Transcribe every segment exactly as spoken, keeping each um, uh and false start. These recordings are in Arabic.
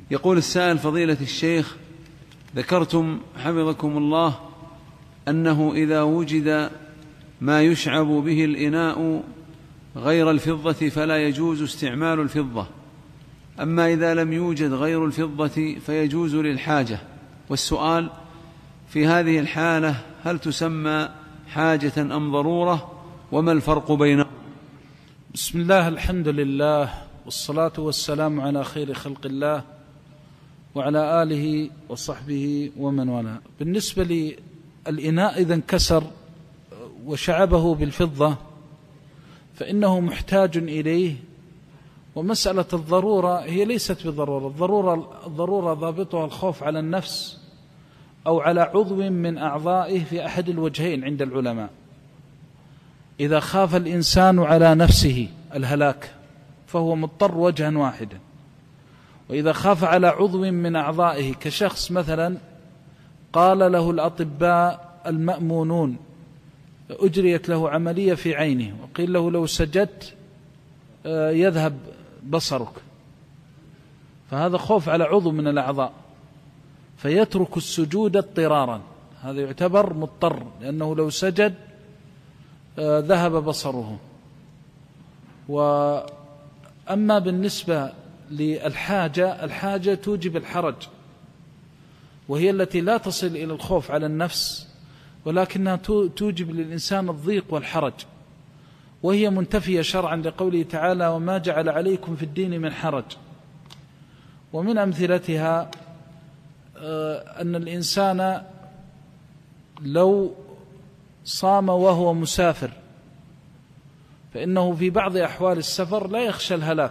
يقول السائل: فضيلة الشيخ، ذكرتم حفظكم الله أنه إذا وجد ما يشعب به الإناء غير الفضة فلا يجوز استعمال الفضة، أما إذا لم يوجد غير الفضة فيجوز للحاجة. والسؤال: في هذه الحالة هل تسمى حاجة أم ضرورة، وما الفرق بينهم؟ بسم الله، الحمد لله، والصلاة والسلام على خير خلق الله وعلى آله وصحبه ومن والاه. بالنسبة للإناء إذا انكسر وشعبه بالفضة فإنه محتاج إليه، ومسألة الضرورة هي ليست بضرورة. الضرورة, الضرورة ضابطها الخوف على النفس أو على عضو من أعضائه في أحد الوجهين عند العلماء. إذا خاف الإنسان على نفسه الهلاك فهو مضطر وجها واحدا، وإذا خاف على عضو من أعضائه كشخص مثلا قال له الأطباء المأمونون أجريت له عملية في عينه وقيل له لو سجدت يذهب بصرك، فهذا خوف على عضو من الأعضاء فيترك السجود اضطرارا، هذا يعتبر مضطر لأنه لو سجد ذهب بصره. وأما بالنسبة للحاجة، الحاجة توجب الحرج، وهي التي لا تصل إلى الخوف على النفس، ولكنها توجب للإنسان الضيق والحرج، وهي منتفية شرعا لقوله تعالى: وما جعل عليكم في الدين من حرج. ومن أمثلتها أن الإنسان لو صام وهو مسافر فإنه في بعض أحوال السفر لا يخشى الهلاك،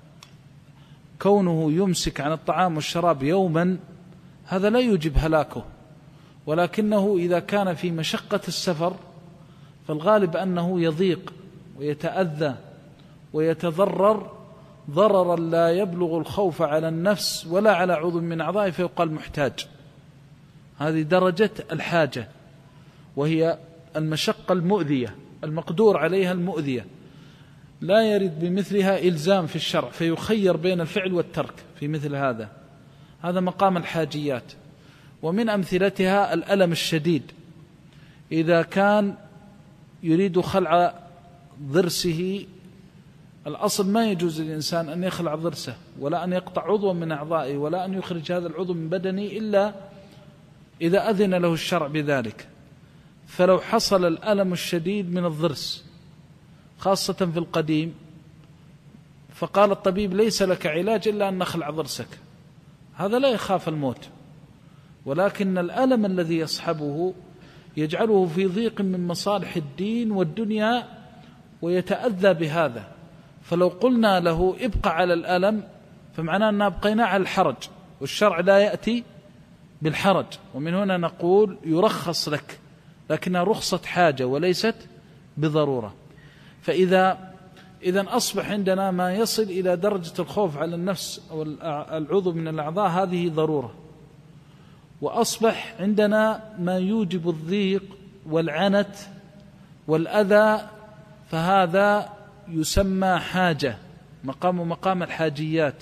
كونه يمسك عن الطعام والشراب يوما هذا لا يوجب هلاكه، ولكنه إذا كان في مشقة السفر فالغالب أنه يضيق ويتأذى ويتضرر ضررا لا يبلغ الخوف على النفس ولا على عضو من أعضائه فيقال محتاج. هذه درجة الحاجة، وهي المشقة المؤذية المقدور عليها المؤذية، لا يرد بمثلها إلزام في الشرع فيخير بين الفعل والترك في مثل هذا، هذا مقام الحاجيات. ومن أمثلتها الألم الشديد، إذا كان يريد خلع ضرسه، الأصل ما يجوز للإنسان أن يخلع ضرسه ولا أن يقطع عضوا من أعضائه ولا أن يخرج هذا العضو من بدنه إلا إذا أذن له الشرع بذلك. فلو حصل الألم الشديد من الضرس خاصة في القديم فقال الطبيب ليس لك علاج إلا أن نخلع ضرسك، هذا لا يخاف الموت، ولكن الألم الذي يصحبه يجعله في ضيق من مصالح الدين والدنيا ويتأذى بهذا. فلو قلنا له ابقى على الألم فمعناه أننا أبقينا على الحرج، والشرع لا يأتي بالحرج، ومن هنا نقول يرخص لك، لكنها رخصة حاجة وليست بضرورة. فإذا إذن أصبح عندنا ما يصل إلى درجة الخوف على النفس أو العضو من الأعضاء، هذه ضرورة، وأصبح عندنا ما يوجب الضيق والعنت والأذى، فهذا يسمى حاجة، مقام مقام الحاجيات.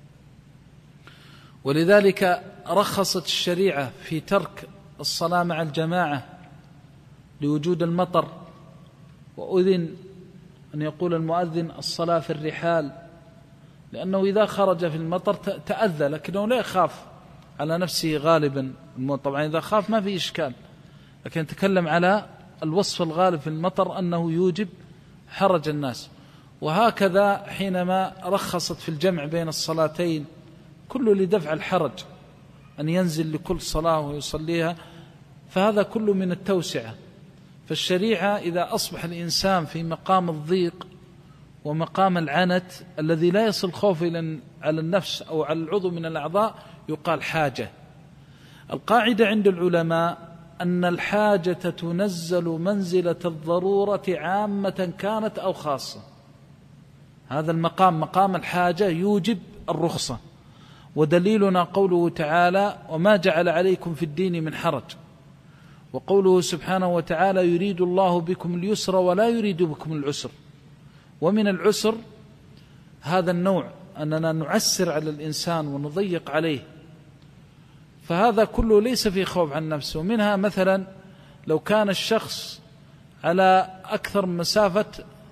ولذلك رخصت الشريعة في ترك الصلاة مع الجماعة لوجود المطر، وأذن أن يقول المؤذن الصلاة في الرحال، لأنه إذا خرج في المطر تأذى، لكنه لا يخاف على نفسه غالبا الموت. طبعا إذا خاف ما في إشكال، لكن نتكلم على الوصف الغالب في المطر أنه يوجب حرج الناس. وهكذا حينما رخصت في الجمع بين الصلاتين كله لدفع الحرج، أن ينزل لكل صلاة ويصليها، فهذا كله من التوسعة. فالشريعة إذا أصبح الإنسان في مقام الضيق ومقام العنت الذي لا يصل خوف على النفس أو على العضو من الأعضاء يقال حاجة. القاعدة عند العلماء أن الحاجة تنزل منزلة الضرورة عامة كانت أو خاصة، هذا المقام مقام الحاجة يوجب الرخصة، ودليلنا قوله تعالى: وما جعل عليكم في الدين من حرج، وقوله سبحانه وتعالى: يريد الله بكم اليسر ولا يريد بكم العسر. ومن العسر هذا النوع أننا نعسر على الإنسان ونضيق عليه، فهذا كله ليس في خوف عن نفسه. ومنها مثلا لو كان الشخص على أكثر من مسافة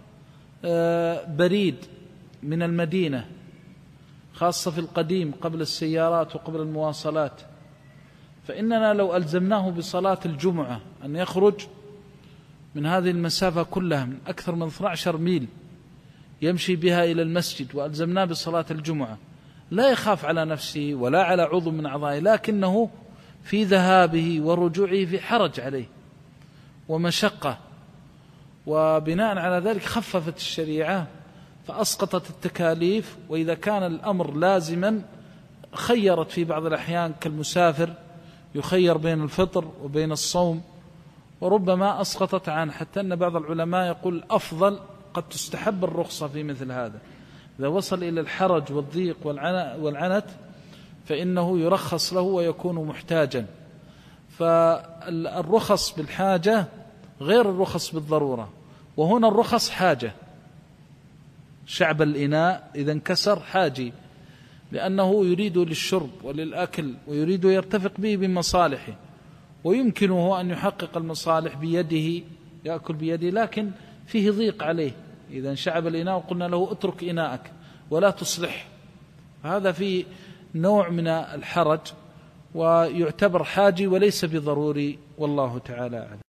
بريد من المدينة، خاصة في القديم قبل السيارات وقبل المواصلات، فإننا لو ألزمناه بصلاة الجمعة أن يخرج من هذه المسافة كلها من أكثر من اثني عشر ميل يمشي بها إلى المسجد، وألزمناه بصلاة الجمعة، لا يخاف على نفسه ولا على عضو من أعضائه، لكنه في ذهابه ورجوعه في حرج عليه ومشقة. وبناء على ذلك خففت الشريعة فأسقطت التكاليف، وإذا كان الأمر لازما خيرت في بعض الأحيان كالمسافر يخير بين الفطر وبين الصوم، وربما أسقطت عنه، حتى أن بعض العلماء يقول أفضل قد تستحب الرخصة في مثل هذا، إذا وصل إلى الحرج والضيق والعنت فإنه يرخص له ويكون محتاجا. فالرخص بالحاجة غير الرخص بالضرورة، وهنا الرخص حاجة، شعب الإناء إذا انكسر حاجي، لأنه يريد للشرب وللأكل ويريد يرتفق به بمصالحه، ويمكنه أن يحقق المصالح بيده، يأكل بيده، لكن فيه ضيق عليه. إذا انشعب الإناء وقلنا له اترك إناءك ولا تصلح، هذا فيه نوع من الحرج ويعتبر حاجي وليس بضروري، والله تعالى أعلم.